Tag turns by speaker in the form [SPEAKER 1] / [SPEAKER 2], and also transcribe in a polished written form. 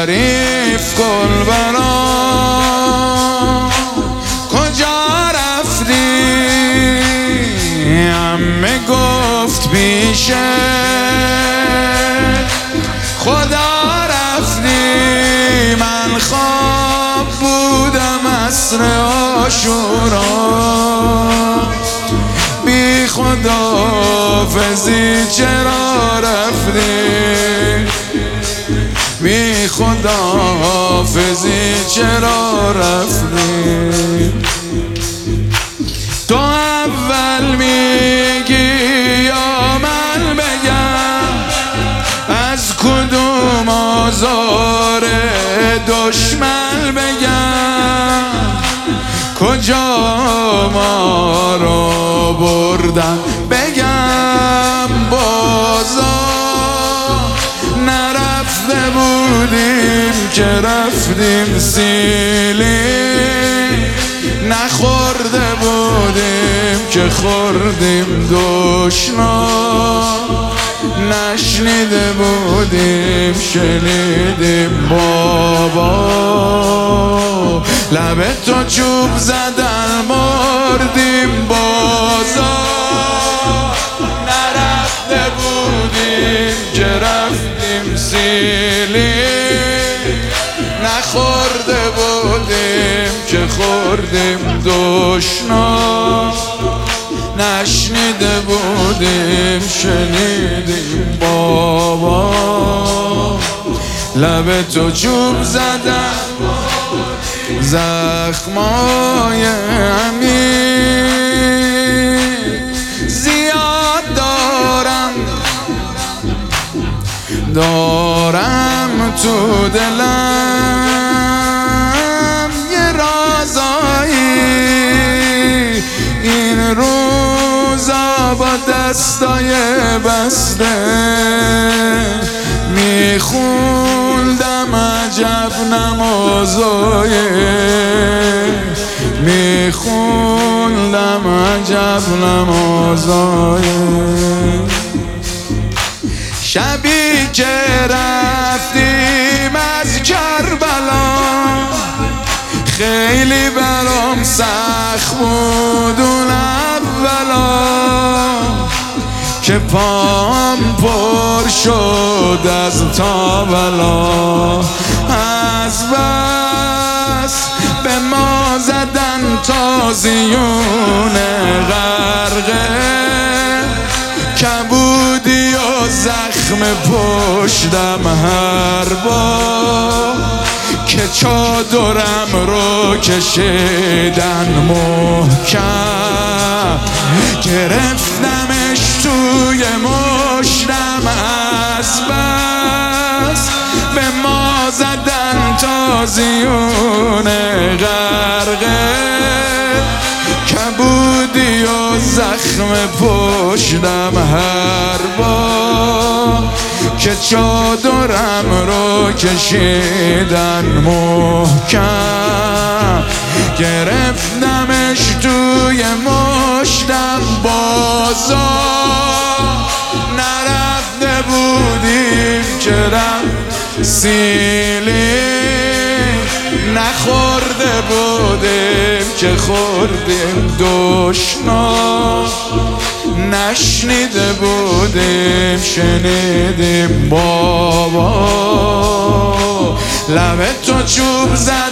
[SPEAKER 1] تعریف کن برام کجا رفتی؟ عمه گفت پیشه خدا رفتی. من خواب بودم عصر عاشورا، بی خداحافظی چرا رفتی؟ بی خداحافظی چرا رفتی؟ تو اول میگی یا من بگم از کدوم آزار دشمن بگم؟ کجا ما رو بردن بگم؟ بازار نرفته بودیم که رفتیم سیلی، نخورده بودیم که خوردیم دشنا، نشنیده بودیم شنیدیم بابا. لب تو چوب زدن مردیم بازار، نرفته بودیم که رفتیم سیلی، نخورده بودیم که خوردیم دشنا، نشنیده بودیم شنیدیم بابا. لب تو چوب زدن زخمای عمیق زیاد دارم تو دلم یه رازایی. این روزا با دستای بسته میخوندم عجب نمازای، میخوندم عجب نمازای. شبی که رفتیم از کربلا خیلی برام سخت بود اون اولا، که پام پر شد از تابلا. از بس به ما زدن تازیون غرقه، کبودی و زخم پشتم هر بار که چادرم رو کشیدن محکم، گرفتمش توی مشتم. از بس به ما زدن تازیون غرقه، کبودی و زخم پشتم هر بار که چادرم رو کشیدن محکم، گرفتمش توی مشتم. بازار نرفته بودیم که رفت سیلی، نخورده بودیم که خوردیم دشنا، نشنیده بودیم شنیدیم بابا. لب تو چوب زد